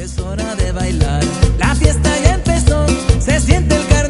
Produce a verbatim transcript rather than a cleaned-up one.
es hora de bailar. La fiesta ya empezó, se siente el calor.